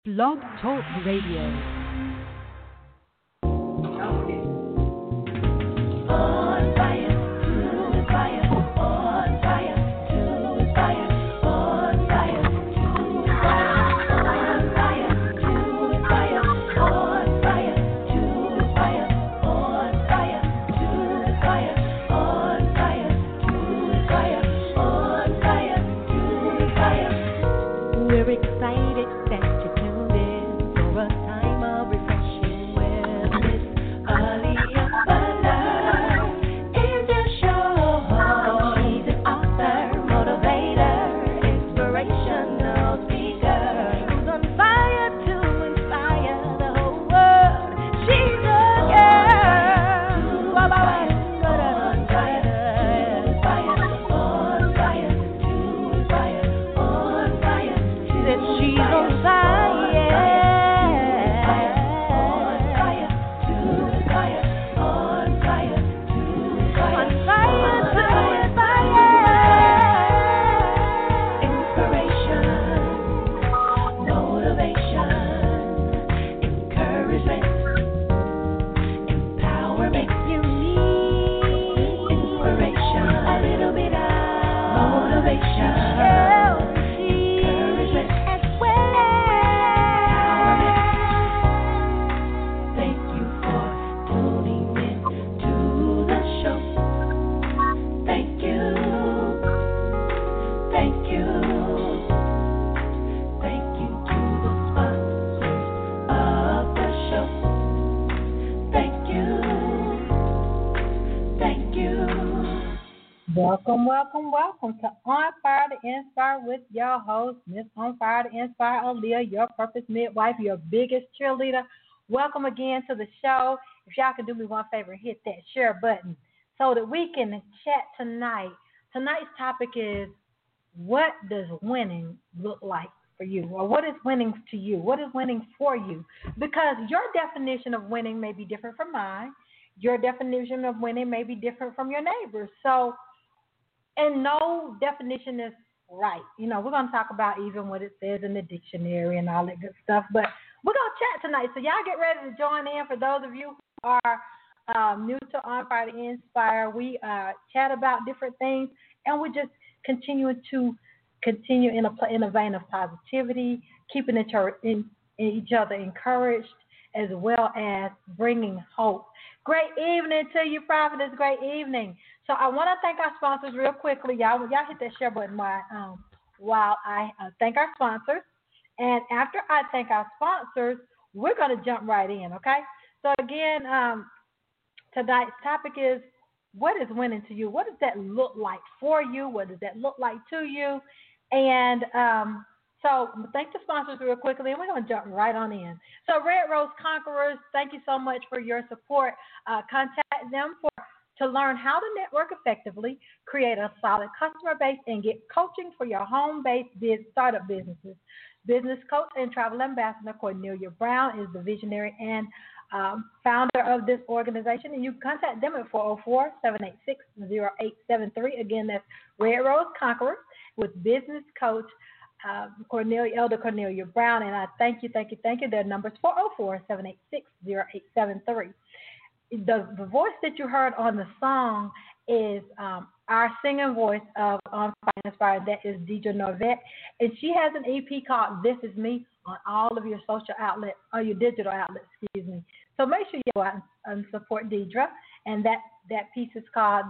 Blog Talk Radio. Welcome to On Fire to Inspire with your host, Miss On Fire to Inspire, Aaliyah, your purpose midwife, your biggest cheerleader. Welcome again to the show. If y'all can do me one favor, hit that share button so that we can chat tonight. Tonight's topic is, what does winning look like for you? Or what is winning to you? What is winning for you? Because your definition of winning may be different from mine. Your definition of winning may be different from your neighbor's. And no definition is right. We're going to talk about even what it says in the dictionary and all that good stuff. But we're going to chat tonight. So y'all get ready to join in. For those of you who are new to On Fire to Inspire, we chat about different things. And we just continue in a vein of positivity, keeping each other encouraged, as well as bringing hope. Great evening to you, Prophetess. Great evening. So I want to thank our sponsors real quickly. Y'all hit that share button while I thank our sponsors. And after I thank our sponsors, we're going to jump right in, okay? So again, tonight's topic is, what is winning to you? What does that look like for you? What does that look like to you? And so thank the sponsors real quickly, and we're going to jump right on in. So Red Rose Conquerors, thank you so much for your support. Contact them to learn how to network effectively, create a solid customer base, and get coaching for your home-based startup businesses. Business coach and travel ambassador Cornelia Brown is the visionary and founder of this organization, and you can contact them at 404-786-0873. Again, that's Red Rose Conquerors with business coach Elder Cornelia Brown, and I thank you. Their number is 404-786-0873. The voice that you heard on the song is our singing voice of On Fire Inspired. That is Deidre Norvette, and she has an EP called This Is Me on all of your social outlets, or your digital outlets, excuse me. So make sure you go out and support Deidre, and that piece is called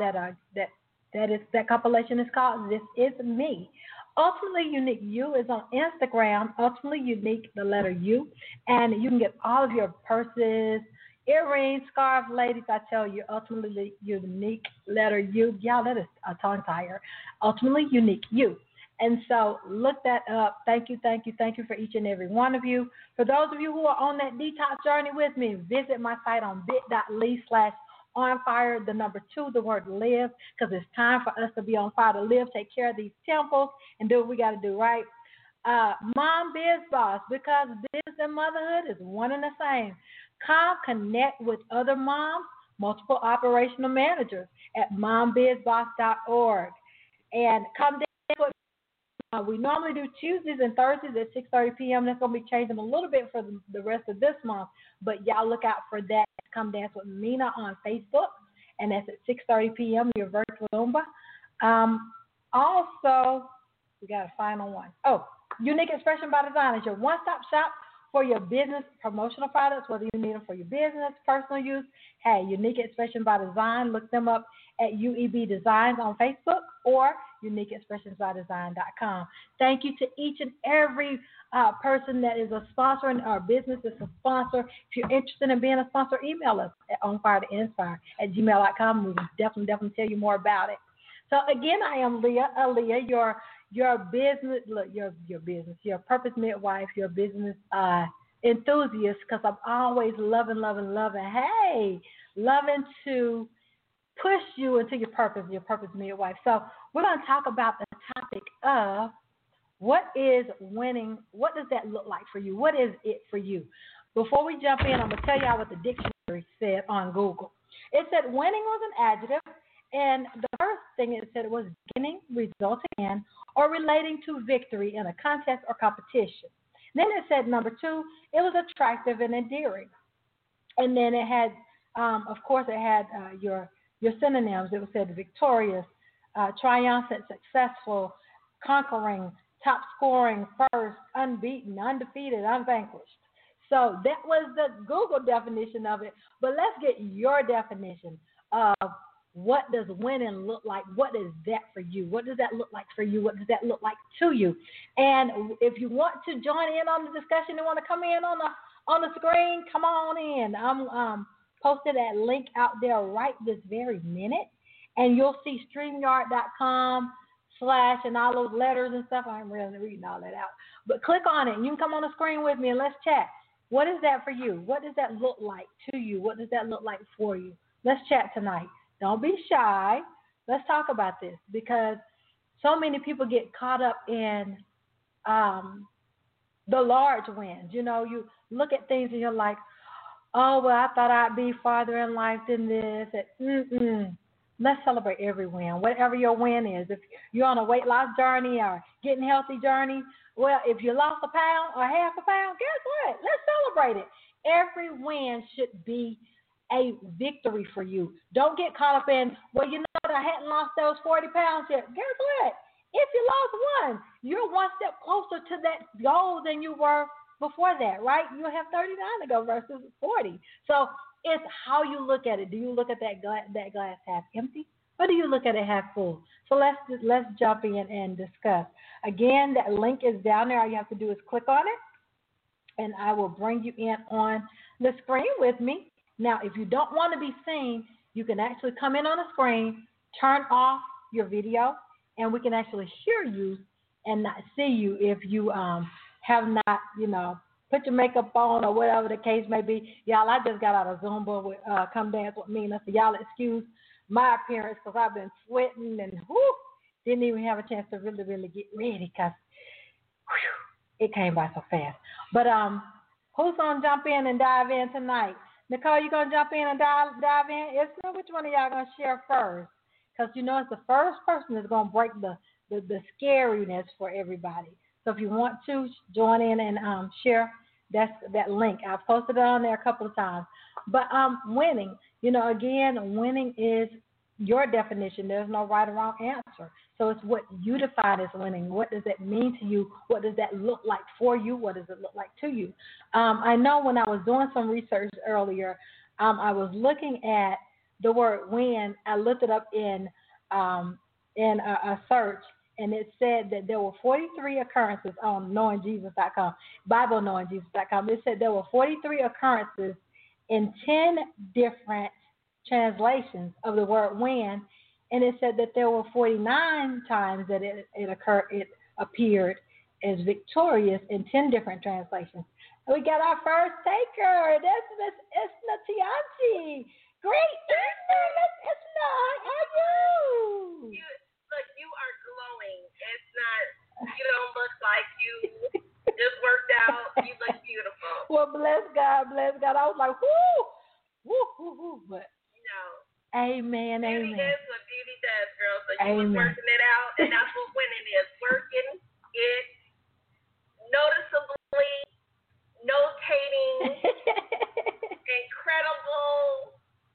that compilation is called This Is Me. Ultimately Unique You is on Instagram, Ultimately Unique, the letter U, and you can get all of your purses, earrings, scarves, ladies. I tell you, Ultimately Unique, letter U. Y'all, that is a tongue tire. Ultimately Unique You. And so look that up. Thank you for each and every one of you. For those of you who are on that detox journey with me, visit my site on bit.ly/onfire, the number 2, the word live, because it's time for us to be on fire to live, take care of these temples, and do what we got to do, right? Mom Biz Boss, because business and motherhood is one and the same. Come connect with other moms, multiple operational managers at mombizboss.org. And come We normally do Tuesdays and Thursdays at 6:30 p.m. That's going to be changing a little bit for the rest of this month, but y'all look out for that. Come Dance with Mina on Facebook, and that's at 6:30 p.m. Your virtual Zumba. Also, we got a final one. Oh, Unique Expression by Design is your one-stop shop for your business promotional products, whether you need them for your business, personal use. Hey, Unique Expression by Design, look them up at UEB Designs on Facebook or uniqueexpressionsbydesign.com. Thank you to each and every person that is a sponsor in our business is a sponsor. If you're interested in being a sponsor, email us at onfiretoinspire@gmail.com. We will definitely tell you more about it. So again, I am Aaliyah, your business, your purpose midwife, your business enthusiast, because I'm always loving, hey, loving to push you into your purpose midwife. So we're going to talk about the topic of what is winning, what does that look like for you? What is it for you? Before we jump in, I'm going to tell y'all what the dictionary said on Google. It said winning was an adjective, and the first thing it said was beginning, resulting in, or relating to victory in a contest or competition. Then it said number 2, it was attractive and endearing. And then it had, of course, it had your synonyms. It said victorious, triumphant, successful, conquering, top scoring, first, unbeaten, undefeated, unvanquished. So that was the Google definition of it. But let's get your definition of what does winning look like? What is that for you? What does that look like for you? What does that look like to you? And if you want to join in on the discussion and want to come in on the screen, come on in. I'm posted that link out there right this very minute, and you'll see StreamYard.com/ and all those letters and stuff. I'm really reading all that out. But click on it, and you can come on the screen with me, and let's chat. What is that for you? What does that look like to you? What does that look like for you? Let's chat tonight. Don't be shy. Let's talk about this, because so many people get caught up in the large wins. You know, you look at things and you're like, oh, well, I thought I'd be farther in life than this. Let's celebrate every win, whatever your win is. If you're on a weight loss journey or getting healthy journey, well, if you lost a pound or half a pound, guess what? Let's celebrate it. Every win should be a victory for you. Don't get caught up in, well, you know, I hadn't lost those 40 pounds yet. Guess what? If you lost one, you're one step closer to that goal than you were before that, right? You have 39 to go versus 40. So it's how you look at it. Do you look at that glass half empty, or do you look at it half full? So let's jump in and discuss. Again, that link is down there. All you have to do is click on it, and I will bring you in on the screen with me. Now, if you don't want to be seen, you can actually come in on the screen, turn off your video, and we can actually hear you and not see you if you have not, put your makeup on or whatever the case may be. Y'all, I just got out of Zumba with Come Dance with Mina, so y'all excuse my appearance because I've been sweating and didn't even have a chance to really get ready because it came by so fast. But who's going to jump in and dive in tonight? Nicole, you going to jump in and dive in? It's not which one of y'all going to share first, because it's the first person that's going to break the scariness for everybody. So if you want to join in and share, that's that link. I've posted it on there a couple of times. But winning, again, winning is your definition. There's no right or wrong answer. So it's what you define as winning. What does that mean to you? What does that look like for you? What does it look like to you? I know when I was doing some research earlier, I was looking at the word win. I looked it up in a search, and it said that there were 43 occurrences on knowingjesus.com, BibleKnowingJesus.com. It said there were 43 occurrences in 10 different translations of the word win, and it said that there were 49 times that it appeared as victorious in 10 different translations. And we got our first taker. That's Miss Isna Tianchi. Great evening, Miss Isna. How are you? Look, you are glowing. It's not, you don't look like you just worked out. You look beautiful. Well, bless God. I was like, whoo, but amen. Beauty is what beauty does, girl. So you was working it out, and that's what winning is, working it's noticeably notating, incredible,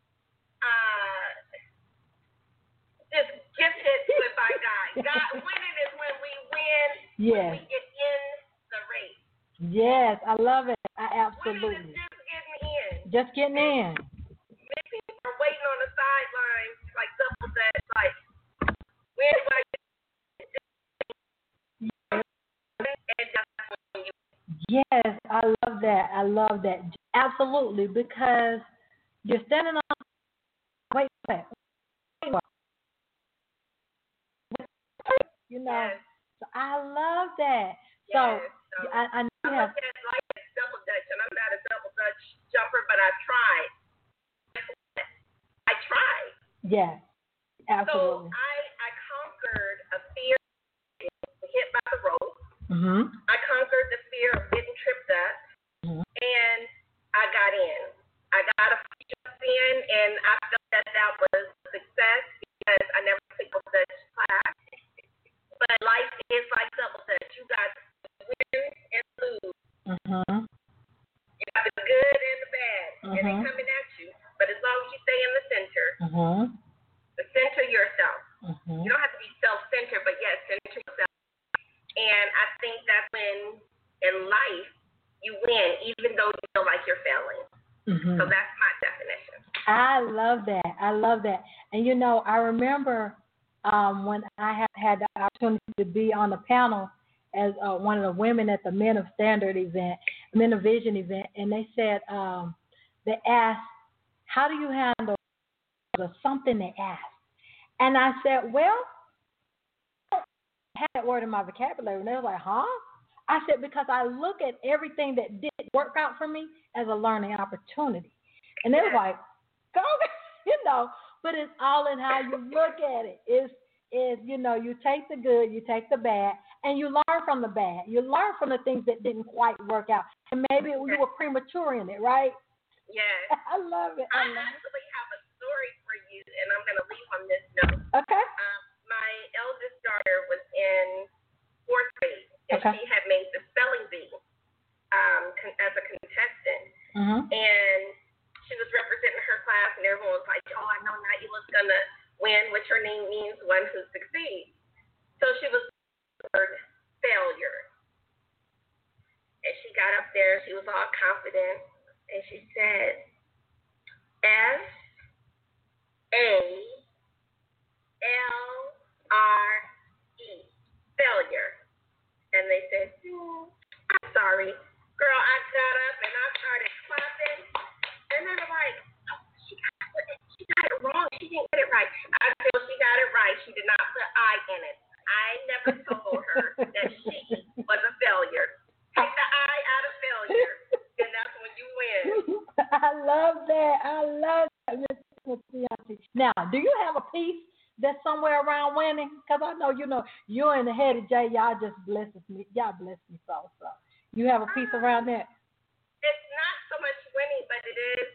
just gifted by God. Winning is when we win, when we get in the race. Yes, I love it. I Winning absolutely. is just getting in. Just getting in. Many people are waiting on the sidelines, like double that, like, when do I get and that's when you. Yes, I love that. I love that. Absolutely, because you're standing on. Wait, you know. Yes. So I love that. Yes. So I know you I have. look at it like a double dutch, and I'm not a double dutch jumper, but I tried. I tried. Yes, So absolutely. I conquered a fear of getting hit by the rope. Mhm. I conquered the fear of getting tripped up, and I got in. I got a jump in, and I felt that was a success because I never took a Dutch class. But life is like double dutch. You got win and lose. Mhm. You got the good and the bad, and they coming at you. But as long as you stay in the center, center yourself. You don't have to be self-centered, but yes, center yourself. And I think that's when in life you win, even though you feel like you're failing. So that's my definition. I love that. I love that. And you know, I remember when I had the opportunity to be on the panel as one of the women at the Men of Standard event, Men of Vision event, and they said they asked, "How do you handle something?" They asked, and I said, "Well, I don't have that word in my vocabulary." And they were like, "Huh?" I said, "Because I look at everything that didn't work out for me as a learning opportunity." And they were like, "Go," you know. But it's all in how you look at it. Is you know, you take the good, you take the bad, and you learn from the bad. You learn from the things that didn't quite work out, and maybe you were premature in it, right? Yes. I love it. I actually have a story for you, and I'm going to leave on this note. Okay. My eldest daughter was in 4th grade, and she had made the spelling bee as a contestant. And she was representing her class, and everyone was like, "Oh, I know Naila's going to win," which her name means one who succeeds. So she was the word failure. And she got up there, she was all confident, and she said, FALRE, failure. And they said, "I'm sorry." Girl, I got up and I started clapping. And they were like, "Oh, she got it wrong. She didn't get it right." I said, "Well, she got it right. She did not put I in it. I never told her that she was a failure. Take the I out of failure, and that's when you win." I love that. I love that, Miss Bianchi. Now, do you have a piece that's somewhere around winning? Because I know, you know, you and the head of J, y'all just blesses me. Y'all bless me so. You have a piece around that? It's not so much winning, but it is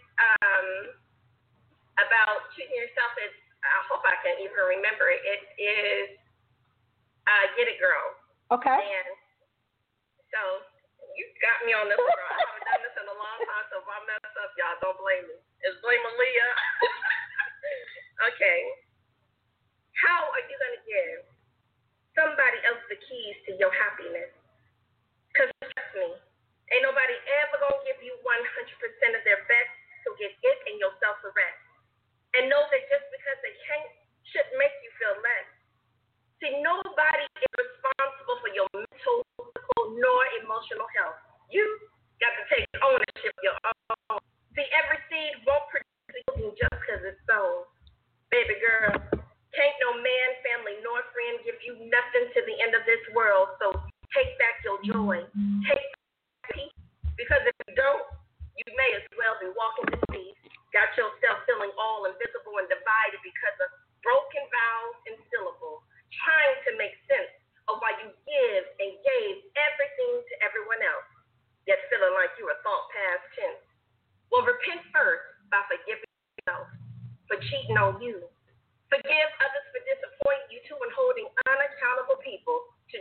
about choosing yourself. I hope I can even remember it. It is Get It Girl. Okay. And so you got me on this one. I haven't done this in a long time, so if I mess up, y'all don't blame me. It's blame Aaliyah. Okay. How are you going to give somebody else the keys to your happiness? Because trust me, ain't nobody ever going to give you 100% of their best, so get it and yourself the rest. And know that just because they can't shouldn't make you feel less. See, nobody is responsible for your mental, physical, nor emotional health. You got to take ownership of your own. See, every seed won't produce anything just because it's sown. Baby girl, can't no man, family, nor friend give you nothing to the end of this world. So take back your joy. Take back peace. Because if you don't, you may as well be walking the streets. Got yourself feeling all invisible and divided because of broken vowels and syllables. Trying to make sense of why you give and gave everything to everyone else, yet feeling like you were thought past tense. Well, repent first by forgiving yourself for cheating on you. Forgive others for disappointing you too and holding unaccountable people to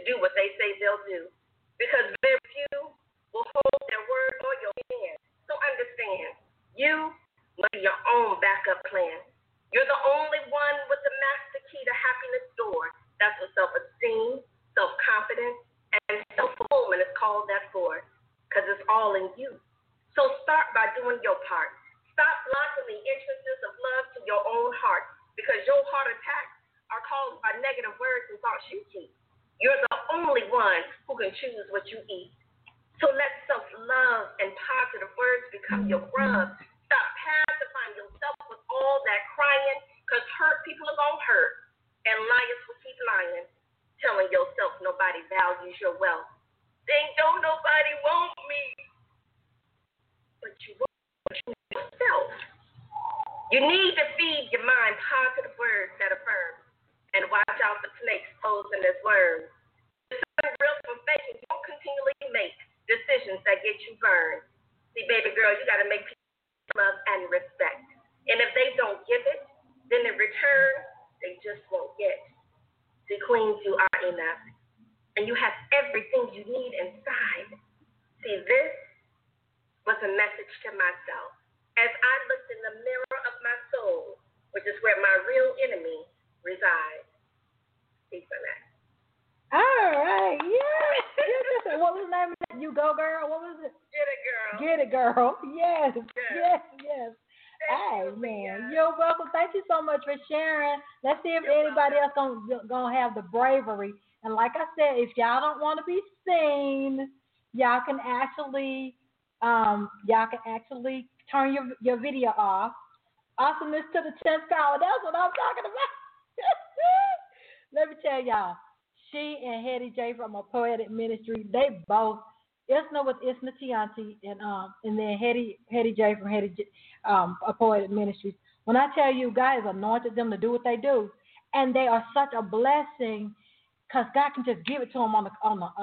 do what they say they'll do. Because very few will hold their word or your hand. So understand, you must be your own backup plan. You're the only one with the master key to happiness door. That's what self-esteem, self-confidence, and self-fulfillment is called that for. Because it's all in you. So start by doing your part. Stop blocking the entrances of love to your own heart, because your heart attacks are caused by negative words and thoughts you keep. You're the only one who can choose what you eat. So let self-love and positive words become your grub. Stop pacifying yourself with all that crying, because hurt people are going to hurt, and liars will keep lying, telling yourself nobody values your wealth. Then don't nobody want me. But you want yourself. You need to feed your mind positive words that affirm, and watch out for snakes posing as worms. Discern real from fake, and don't continually make decisions that get you burned. See, baby girl, you got to make people love and respect. And if they don't give it, then in return, they just won't get. See, queens, you are enough. And you have everything you need inside. See, this was a message to myself. As I looked in the mirror of my soul, which is where my real enemy resides. Peace on that. All right, yes. What was the name of it? You Go Girl? What was it? Get it, girl. Get it, girl. Yes. Yes. Hey, man, you're welcome. Thank you so much for sharing. Let's see if anybody else gonna have the bravery. And like I said, if y'all don't want to be seen, y'all can actually turn your video off. Awesomeness to the 10th power. That's what I'm talking about. Let me tell y'all, she and Hetty J from A Poetic Ministry, they both, Isna with Isna Tianti, and then Hetty J from A Poetic Ministries. When I tell you, God has anointed them to do what they do, and they are such a blessing, because God can just give it to them on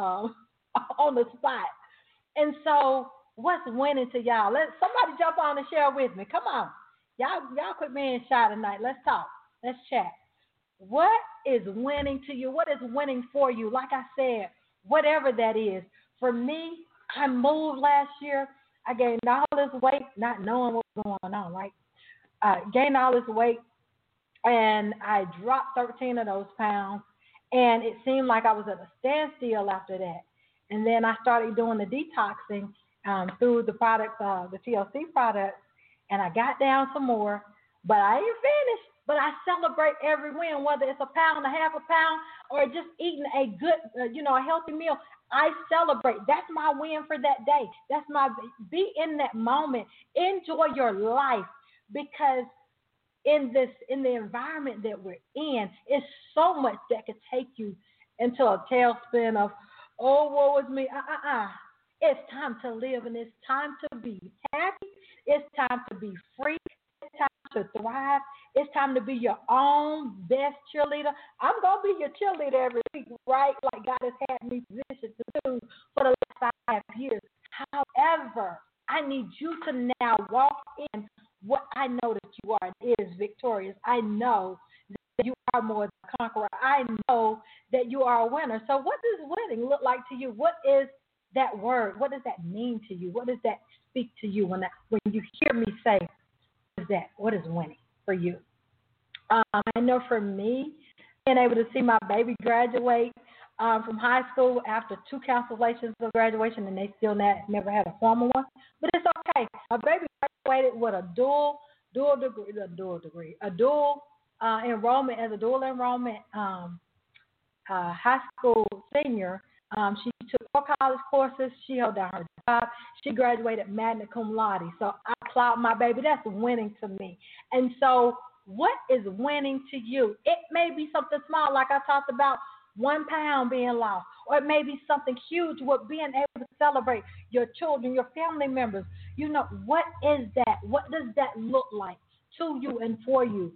the spot. And so, what's winning to y'all? Let somebody jump on and share with me. Come on, y'all quit being shy tonight. Let's talk. Let's chat. What is winning to you? What is winning for you? Like I said, whatever that is. For me, I moved last year. I gained all this weight, not knowing what was going on, right? Gained all this weight, and I dropped 13 of those pounds, and it seemed like I was at a standstill after that. And then I started doing the detoxing through the products, the TLC products, and I got down some more, but I ain't finished. But I celebrate every win, whether it's a pound, a half a pound, or just eating a good, a healthy meal. I celebrate. That's my win for that day. That's my, be in that moment. Enjoy your life, because in the environment that we're in, it's so much that could take you into a tailspin of, oh, woe is me. It's time to live, and it's time to be happy. It's time to be free. It's time to thrive. It's time to be your own best cheerleader. I'm going to be your cheerleader every week, right? Like God has had me positioned to do for the last 5 years. However, I need you to now walk in what I know that you are, and is victorious. I know that you are more than a conqueror. I know that you are a winner. So what does winning look like to you? What is that word? What does that mean to you? What does that speak to you when you hear me say, what is that? What is winning for you? I know for me, being able to see my baby graduate from high school after 2 cancellations of graduation, and they still never had a formal one. But it's okay. My baby graduated with a dual enrollment as a dual enrollment high school senior. She took 4 college courses. She held down her job. She graduated magna cum laude. So I applaud my baby. That's winning to me. And so, what is winning to you? It may be something small, like I talked about, 1 pound being lost, or it may be something huge with being able to celebrate your children, your family members. What is that? What does that look like to you and for you?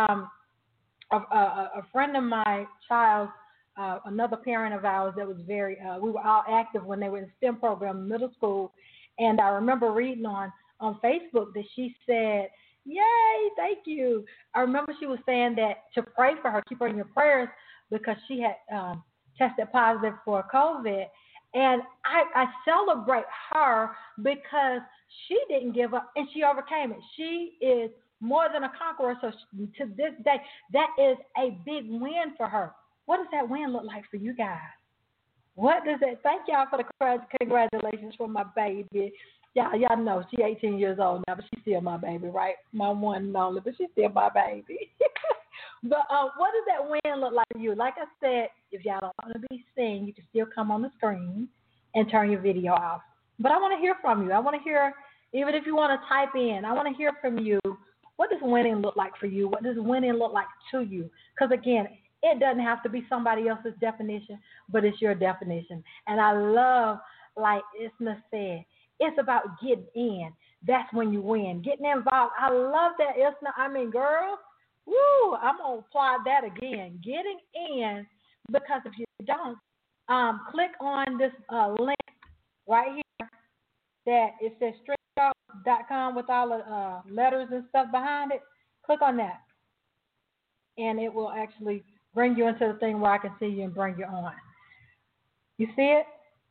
A friend of my child, another parent of ours that was very, we were all active when they were in STEM program in middle school, and I remember reading on Facebook that she said, yay, thank you. I remember she was saying that to pray for her, keep her in your prayers, because she had tested positive for COVID. And I celebrate her because she didn't give up and she overcame it. She is more than a conqueror. So to this day, that is a big win for her. What does that win look like for you guys? What does it? Thank y'all for the congratulations for my baby. Y'all know she's 18 years old now, but she's still my baby, right? My one and only, but she's still my baby. But what does that win look like for you? Like I said, if y'all don't want to be seen, you can still come on the screen and turn your video off. But I want to hear from you. I want to hear, even if you want to type in, I want to hear from you. What does winning look like for you? What does winning look like to you? Because, again, it doesn't have to be somebody else's definition, but it's your definition. And I love, like Isna said, it's about getting in. That's when you win. Getting involved. I love that, Isna. I mean, girl, woo, I'm going to apply that again. Getting in, because if you don't, click on this link right here that it says streamyard.com with all the letters and stuff behind it. Click on that, and it will actually bring you into the thing where I can see you and bring you on. You see it?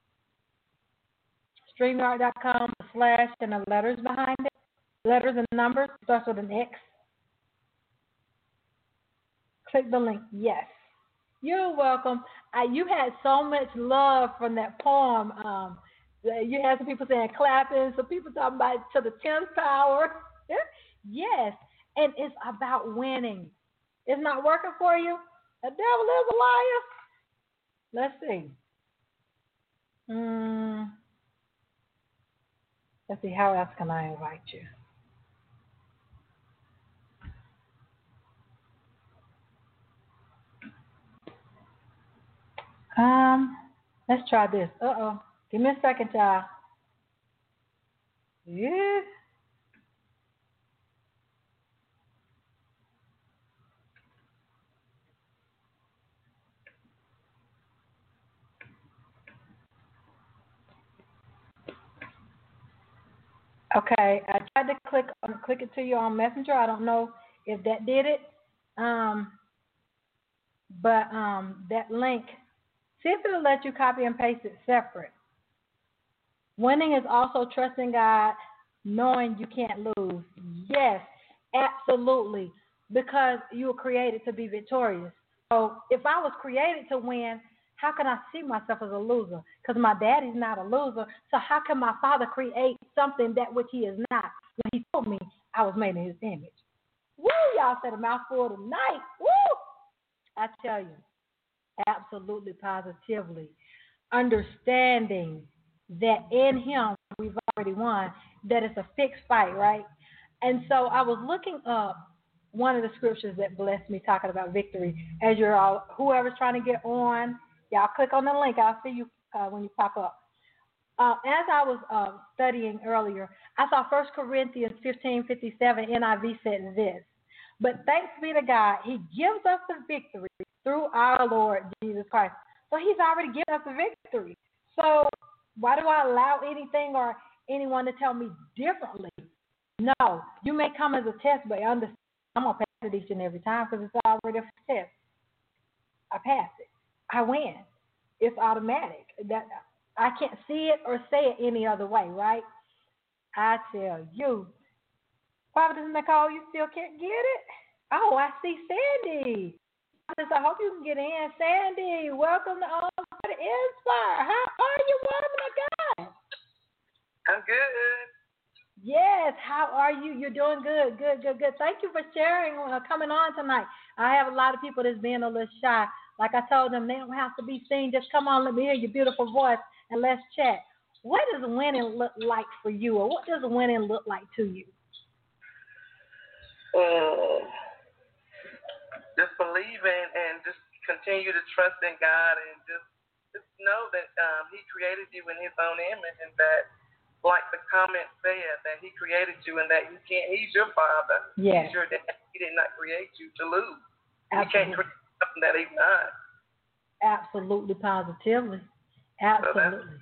StreamYard.com / and the letters behind it. Letters and numbers. Starts with an X. Click the link. Yes. You're welcome. You had so much love from that poem. You had some people saying clapping, some people talking about to the 10th power. Yes. And it's about winning. It's not working for you? The devil is a liar. Let's see. Let's see, how else can I invite you? Let's try this. Give me a second, y'all. Yeah. Okay, I tried to click it to you on Messenger. I don't know if that did it. But that link, see if it'll let you copy and paste it separate. Winning is also trusting God, knowing you can't lose. Yes, absolutely, because you were created to be victorious. So if I was created to win, how can I see myself as a loser? Because my daddy's not a loser. So how can my father create something that which he is not when he told me I was made in his image? Woo, y'all said a mouthful tonight. Woo! I tell you, absolutely, positively, understanding that in him we've already won, that it's a fixed fight, right? And so I was looking up one of the scriptures that blessed me talking about victory. As you're all, whoever's trying to get on, y'all click on the link. I'll see you when you pop up. As I was studying earlier, I saw 1 Corinthians 15:57 NIV said this. But thanks be to God, he gives us the victory through our Lord Jesus Christ. So he's already given us the victory. So why do I allow anything or anyone to tell me differently? No, you may come as a test, but I'm going to pass it each and every time because it's already a test. I pass it. I win. It's automatic. That I can't see it or say it any other way, right? I tell you. Prophetess Nicole, you still can't get it? Oh, I see Sandy. I hope you can get in. Sandy, welcome to All for the Inspire. How are you, woman of God? I'm good. Yes, how are you? You're doing good, good. Thank you for sharing, coming on tonight. I have a lot of people that's being a little shy. Like I told them, they don't have to be seen. Just come on, let me hear your beautiful voice, and let's chat. What does winning look like for you, or what does winning look like to you? Just believe in and just continue to trust in God and just know that he created you in his own image and that, like the comment said, that he created you and that he's your father. Yes. He's your dad. He did not create you to lose. Absolutely. You can't create something that he's not. Absolutely, positively. Absolutely.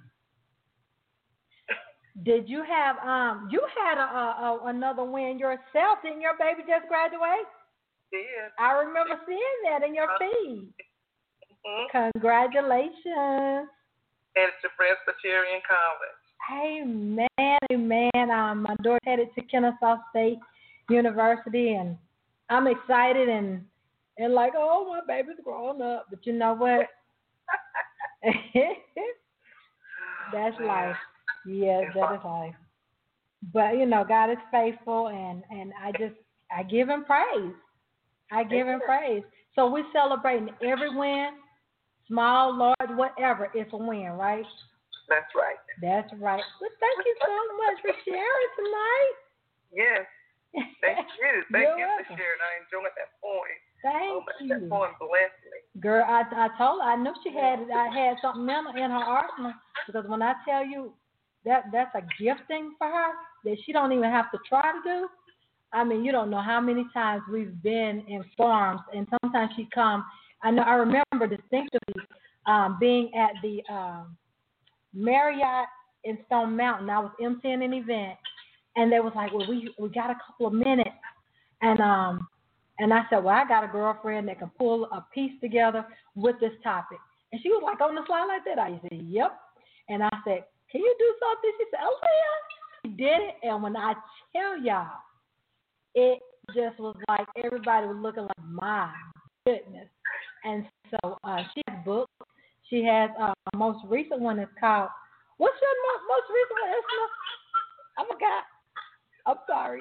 Did you have you had another win yourself? Didn't your baby just graduate? Did. I remember seeing that in your feed. Congratulations. And it's your Presbyterian College. Amen, amen. My daughter headed to Kennesaw State University, and I'm excited and like, oh, my baby's growing up. But you know what? That's life. Yes, that is life. But you know, God is faithful, and I give Him praise. I give Him praise. So we're celebrating every win, small, large, whatever. It's a win, right? That's right. That's right. Well, thank you so much for sharing tonight. Yes. Thank you. Thank you welcome. for sharing. I enjoyed that poem. Thank you. That poem blessed me. Girl, I told her, I knew I had something in her arsenal, because when I tell you that's a gifting for her that she don't even have to try to do. I mean, you don't know how many times we've been in farms, and sometimes she come. I remember distinctly being at the Marriott in Stone Mountain. I was emceeing an event, and they was like, well, we got a couple of minutes. And I said, well, I got a girlfriend that can pull a piece together with this topic. And she was like, on the slide like that? I said, yep. And I said, can you do something? She said, oh, yeah. She did it. And when I tell y'all, it just was like everybody was looking like, my goodness. And so she has books. She has her most recent one is called, what's your most recent one, Isma? I forgot. I'm sorry.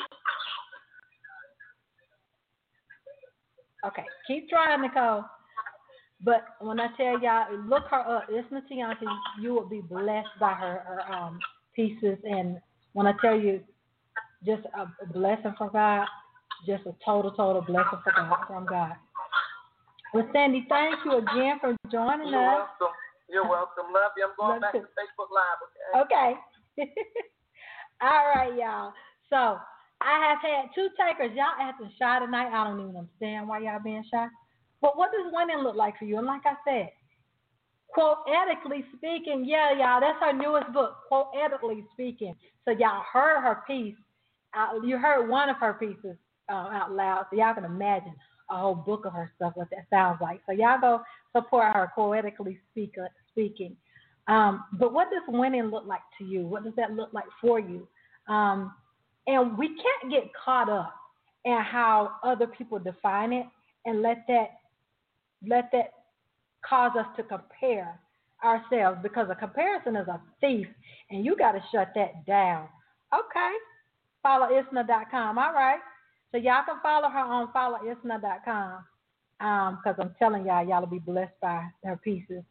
Okay, keep trying, Nicole. But when I tell y'all, look her up, Isma Tianti, you will be blessed by her pieces. And when I tell you, just a blessing from God, just a total blessing from God. Well, Sandy, thank you again for joining us. You're welcome. Love you. I'm going back to Facebook Live, okay? Okay. All right, y'all. So I have had two takers. Y'all acting shy tonight. I don't even understand why y'all being shy. But what does winning look like for you? And like I said, poetically speaking, yeah, y'all, that's her newest book, Poetically Speaking. So y'all heard her piece. You heard one of her pieces out loud, so y'all can imagine a whole book of her stuff, what that sounds like. So y'all go support her, Poetically Speaking. But what does winning look like to you? What does that look like for you? And we can't get caught up in how other people define it and let that cause us to compare ourselves, because a comparison is a thief, and you got to shut that down. Okay. Follow Isna.com. All right. So y'all can follow her on followisna.com, because I'm telling y'all will be blessed by her pieces.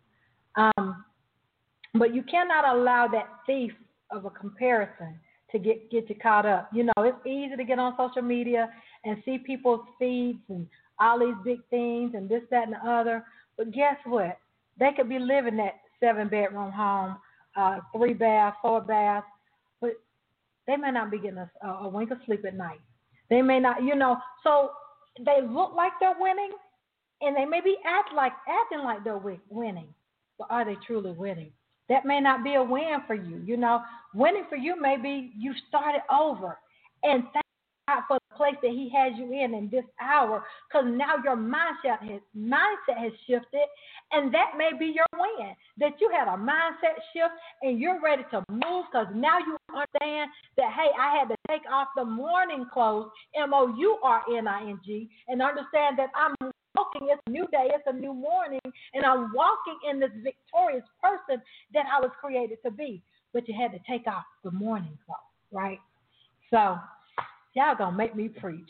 But you cannot allow that thief of a comparison to get you caught up. You know, it's easy to get on social media and see people's feeds and all these big things and this, that, and the other. But guess what? They could be living that 7-bedroom home, 3-bath, 4-bath, but they may not be getting a wink of sleep at night. They may not, so they look like they're winning, and they may be acting like they're winning, but are they truly winning? That may not be a win for you. Winning for you may be you started over, and thank God for the place that He has you in this hour, because now your mindset has shifted, and that may be your win, that you had a mindset shift and you're ready to move, because now you understand that, hey, I had to take off the morning clothes, MOURNING, and understand that I'm walking. It's a new day. It's a new morning, and I'm walking in this victorious person that I was created to be. But you had to take off the morning clothes, right? So y'all gonna make me preach.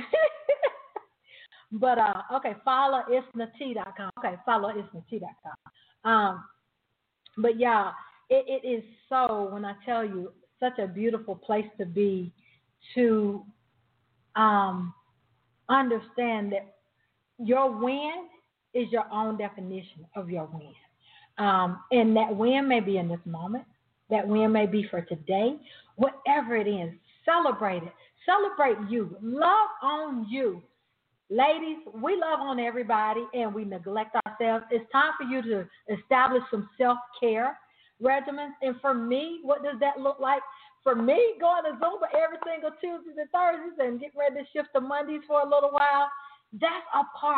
But okay, follow isnat.com. Okay, follow isnat.com. But y'all, it is so, when I tell you, such a beautiful place to be, to understand that your win is your own definition of your win. And that win may be in this moment. That win may be for today. Whatever it is, celebrate it. Celebrate you. Love on you. Ladies, we love on everybody and we neglect ourselves. It's time for you to establish some self-care regimens. And for me, what does that look like? For me, going to Zumba every single Tuesdays and Thursdays and get ready to shift to Mondays for a little while, that's a part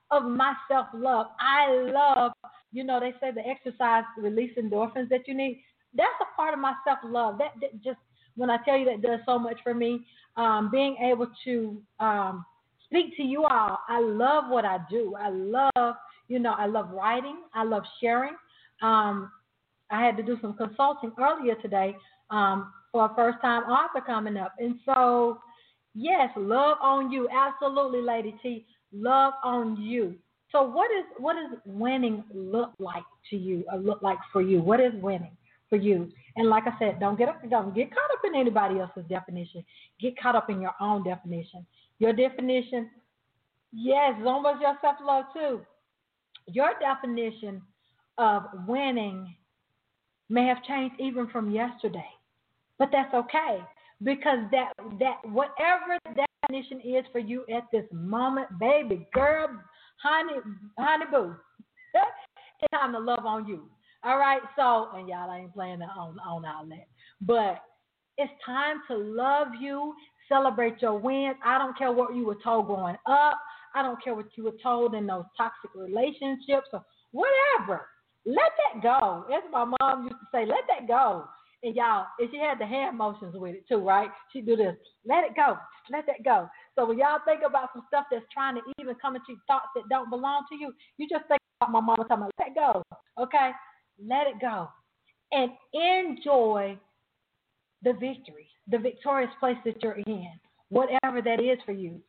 of my self-love. I love, they say the exercise release endorphins that you need. That's a part of my self-love. That just, when I tell you, that does so much for me. Being able to speak to you all. I love what I do. I love writing. I love sharing. I had to do some consulting earlier today for a first-time author coming up. And so, yes, love on you. Absolutely, Lady T. Love on you. So what does winning look like to you, or look like for you? What is winning for you? And like I said, don't get caught up in anybody else's definition. Get caught up in your own definition. Your definition, yes, it's almost your self-love too. Your definition of winning may have changed even from yesterday, but that's okay, because that whatever that definition is for you at this moment, baby girl, honey boo, it's time to love on you. All right, so, and y'all, I ain't playing that on outlet, but it's time to love you, celebrate your wins. I don't care what you were told growing up. I don't care what you were told in those toxic relationships or whatever. Let that go. As my mom used to say, let that go. And y'all, and she had the hand motions with it too, right? She'd do this. Let it go. Let that go. So when y'all think about some stuff that's trying to even come into your thoughts that don't belong to you, you just think about my mama talking about, let it go. Okay? Let it go. And enjoy the victory, the victorious place that you're in, whatever that is for you.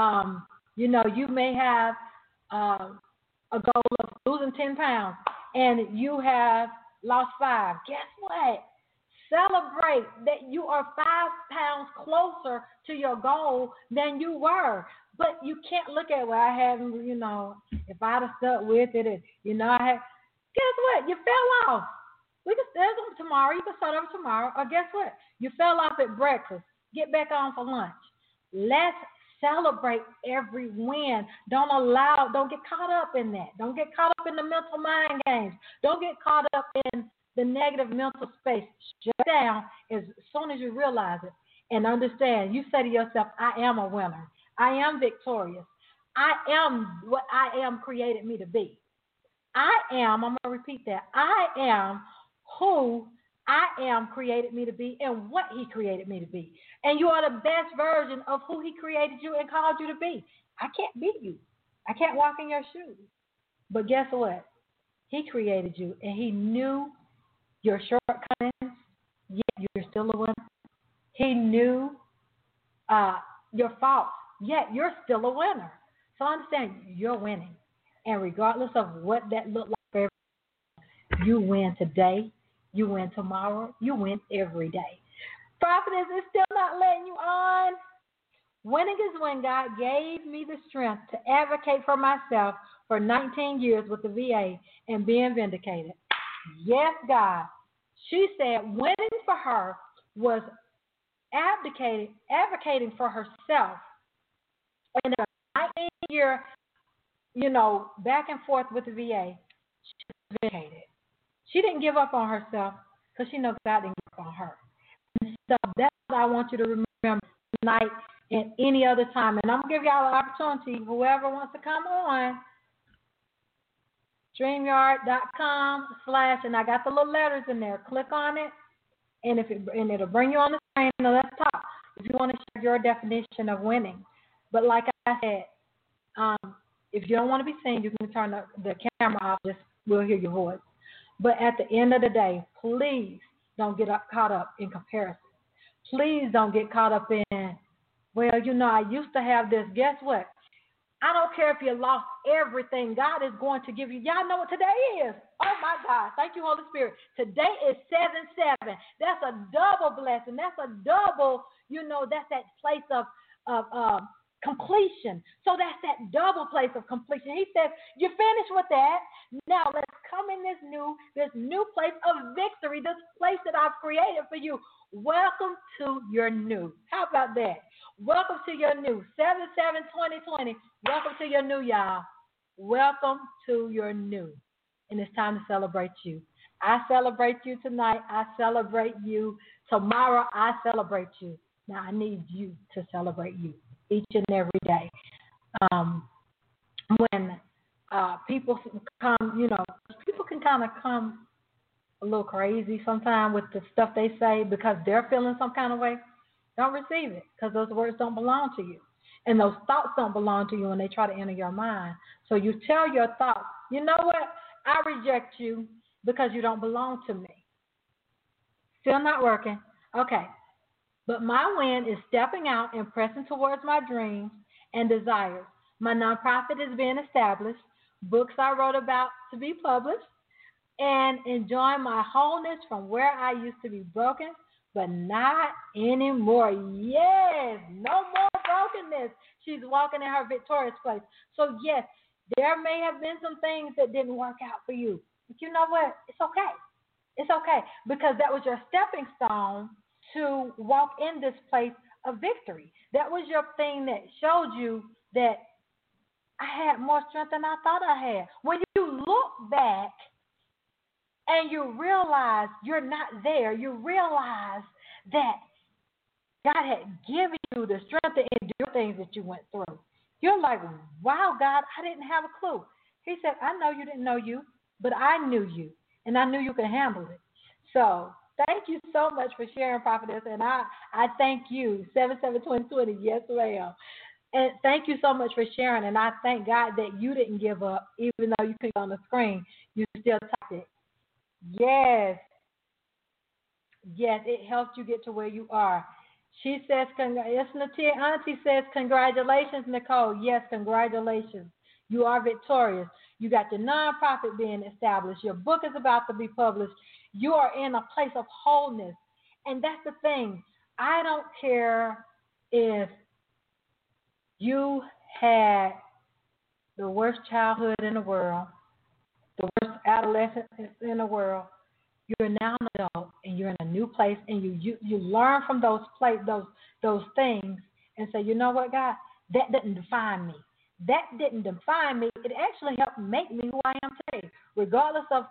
You may have a goal of losing 10 pounds, and you have lost 5. Guess what? Celebrate that you are 5 pounds closer to your goal than you were. But you can't look at, well, I haven't, if I'd have stuck with it, I had. Guess what? You fell off. We can start over tomorrow. You can start over tomorrow. Or guess what? You fell off at breakfast. Get back on for lunch. Let's celebrate every win. Don't get caught up in that. Don't get caught up in the mental mind games. Don't get caught up in the negative mental space. Shut down as soon as you realize it and understand. You say to yourself, I am a winner. I am victorious. I am what I am created me to be. I'm going to repeat that. I am who I am created me to be and what he created me to be. And you are the best version of who he created you and called you to be. I can't beat you. I can't walk in your shoes. But guess what? He created you, and he knew your shortcomings, yet you're still a winner. He knew your faults, yet you're still a winner. So understand, you're winning. And regardless of what that looked like for everyone, you win today, you win tomorrow, you win every day. Prophetess is still not letting you on. Winning is when God gave me the strength to advocate for myself for 19 years with the VA and being vindicated. Yes, God. She said winning for her was advocating for herself in a 19-year back and forth with the VA. She was vindicated. She didn't give up on herself because she knows God didn't give up on her. And so that's what I want you to remember tonight and any other time. And I'm going to give y'all an opportunity, whoever wants to come on, StreamYard.com/ and I got the little letters in there. Click on it, and it'll bring you on the screen on the left top if you want to share your definition of winning. But like I said, if you don't want to be seen, you can turn the camera off. We'll hear your voice. But at the end of the day, please don't get caught up in comparison. Please don't get caught up in, well, I used to have this. Guess what? I don't care if you lost everything. God is going to give you. Y'all know what today is. Oh, my God. Thank you, Holy Spirit. Today is 7/7. That's a double blessing. That's a double, that's that place of completion. So that's that double place of completion. He says, you finished with that. Now let's come in this new place of victory, this place that I've created for you. Welcome to your new. How about that? Welcome to your new. 7/7/2020. Welcome to your new, y'all. Welcome to your new. And it's time to celebrate you. I celebrate you tonight. I celebrate you tomorrow. I celebrate you. Now I need you to celebrate you each and every day. When people people can kind of come a little crazy sometimes with the stuff they say because they're feeling some kind of way. Don't receive it because those words don't belong to you. And those thoughts don't belong to you when they try to enter your mind. So you tell your thoughts, you know what? I reject you because you don't belong to me. Still not working. Okay. But my win is stepping out and pressing towards my dreams and desires. My nonprofit is being established. Books I wrote about to be published. And enjoying my wholeness from where I used to be broken, but not anymore. Yes, no more brokenness. She's walking in her victorious place. So, yes, there may have been some things that didn't work out for you. But you know what? It's okay. It's okay because that was your stepping stone to walk in this place of victory. That was your thing that showed you that I had more strength than I thought I had. When you look back, and you realize you're not there. You realize that God had given you the strength to endure things that you went through. You're like, wow, God, I didn't have a clue. He said, I know you didn't know you, but I knew you, and I knew you could handle it. So thank you so much for sharing, Prophetess, and I thank you, 772020, yes, ma'am. And thank you so much for sharing, and I thank God that you didn't give up, even though you couldn't on the screen. You still typed it. Yes, it helped you get to where you are. She says, yes, Natia Auntie says, congratulations, Nicole. Yes, congratulations. You are victorious. You got your nonprofit being established. Your book is about to be published. You are in a place of wholeness. And that's the thing. I don't care if you had the worst childhood in the world, the worst adolescence in the world. You're now an adult and you're in a new place, and you learn from those things and say, you know what, God, that didn't define me. That didn't define me. It actually helped make me who I am today, regardless of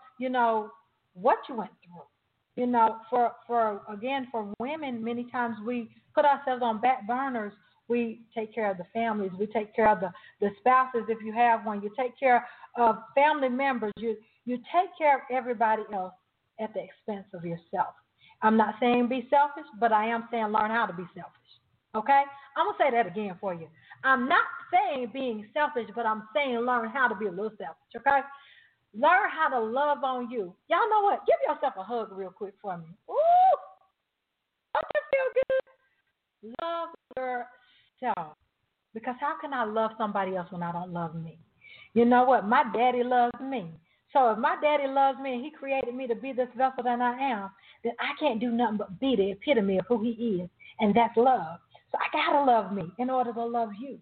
what you went through. For women, many times we put ourselves on back burners. We take care of the families. We take care of the spouses if you have one. You take care of family members. You take care of everybody else at the expense of yourself. I'm not saying be selfish, but I am saying learn how to be selfish. Okay? I'm going to say that again for you. I'm not saying being selfish, but I'm saying learn how to be a little selfish. Okay? Learn how to love on you. Y'all know what? Give yourself a hug real quick for me. Ooh! Don't that feel good? Love yourself. Because how can I love somebody else when I don't love me? You know what? My daddy loves me. So if my daddy loves me and he created me to be this vessel that I am, then I can't do nothing but be the epitome of who he is, and that's love. So I got to love me in order to love you.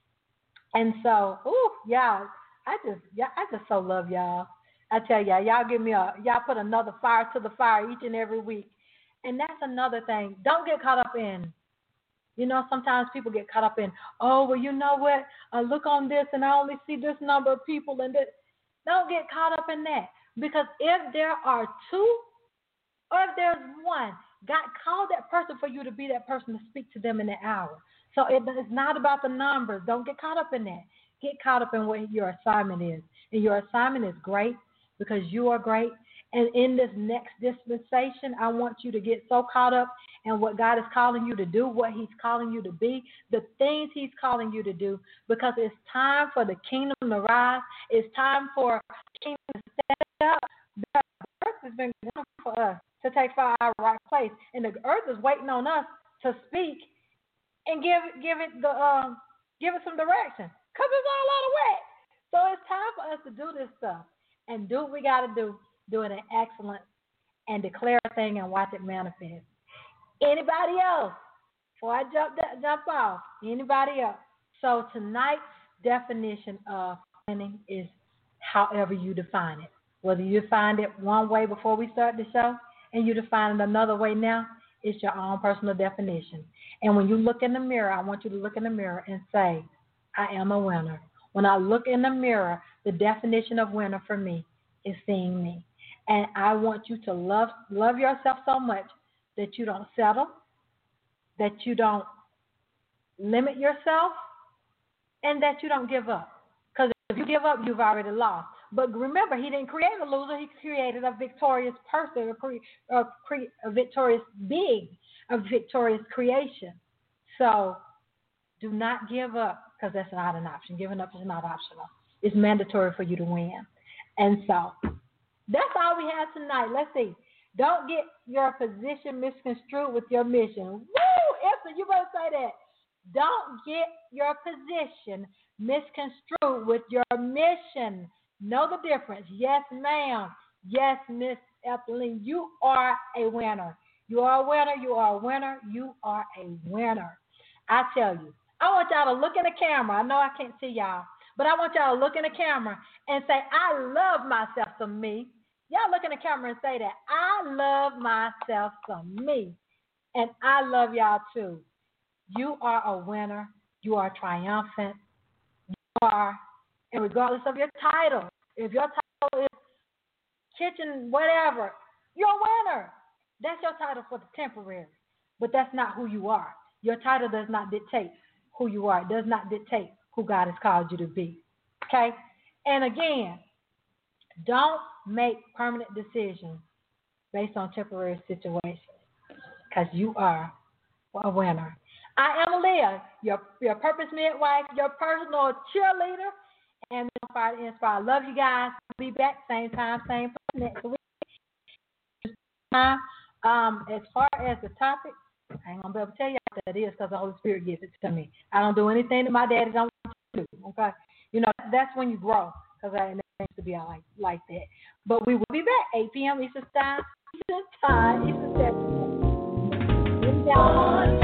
And so, y'all, I just so love y'all. I tell y'all give me y'all put another fire to the fire each and every week. And that's another thing. Don't get caught up in, sometimes people get caught up in, oh, well, you know what? I look on this and I only see this number of people and this. Don't get caught up in that. Because if there are two or if there's one, God called that person for you to be that person to speak to them in that hour. So it's not about the numbers. Don't get caught up in that. Get caught up in what your assignment is. And your assignment is great because you are great. And in this next dispensation, I want you to get so caught up in what God is calling you to do, what he's calling you to be, the things he's calling you to do, because it's time for the kingdom to rise. It's time for the kingdom to stand up. Because the earth has been waiting for us to take our right place. And the earth is waiting on us to speak and give it some direction, because it's all out of whack. So it's time for us to do this stuff and do what we got to do it in excellence, and declare a thing and watch it manifest. Anybody else? Before I jump off, anybody else? So tonight's definition of winning is however you define it. Whether you defined it one way before we start the show and you define it another way now, it's your own personal definition. And when you look in the mirror, I want you to look in the mirror and say, I am a winner. When I look in the mirror, the definition of winner for me is seeing me. And I want you to love yourself so much that you don't settle, that you don't limit yourself, and that you don't give up. Because if you you give up, you've already lost. But remember, he didn't create a loser. He created a victorious person, a victorious being, a victorious creation. So do not give up, because that's not an option. Giving up is not optional. It's mandatory for you to win. And so that's all we have tonight. Let's see. Don't get your position misconstrued with your mission. Woo! Esther, you better say that. Don't get your position misconstrued with your mission. Know the difference. Yes, ma'am. Yes, Miss Ethelene. You are a winner. You are a winner. You are a winner. You are a winner. I tell you, I want y'all to look in the camera. I know I can't see y'all, but I want y'all to look in the camera and say, I love myself some me. Y'all look in the camera and say that. I love myself some me. And I love y'all too. You are a winner. You are triumphant. You are, and regardless of your title, if your title is kitchen whatever, you're a winner. That's your title for the temporary. But that's not who you are. Your title does not dictate who you are. It does not dictate who God has called you to be. Okay? And again, don't make permanent decisions based on temporary situations, because you are a winner. I am Leah, your purpose midwife, your personal cheerleader, and Fire to Inspire. I love you guys. I'll be back same time, same place next week. As far as the topic, I ain't gonna be able to tell you what that is, because the Holy Spirit gives it to me. I don't do anything that my daddy don't want to do. Okay, you know that's when you grow, because I never used to be like that. But we will be back 8 p.m. Eastern Standard Time.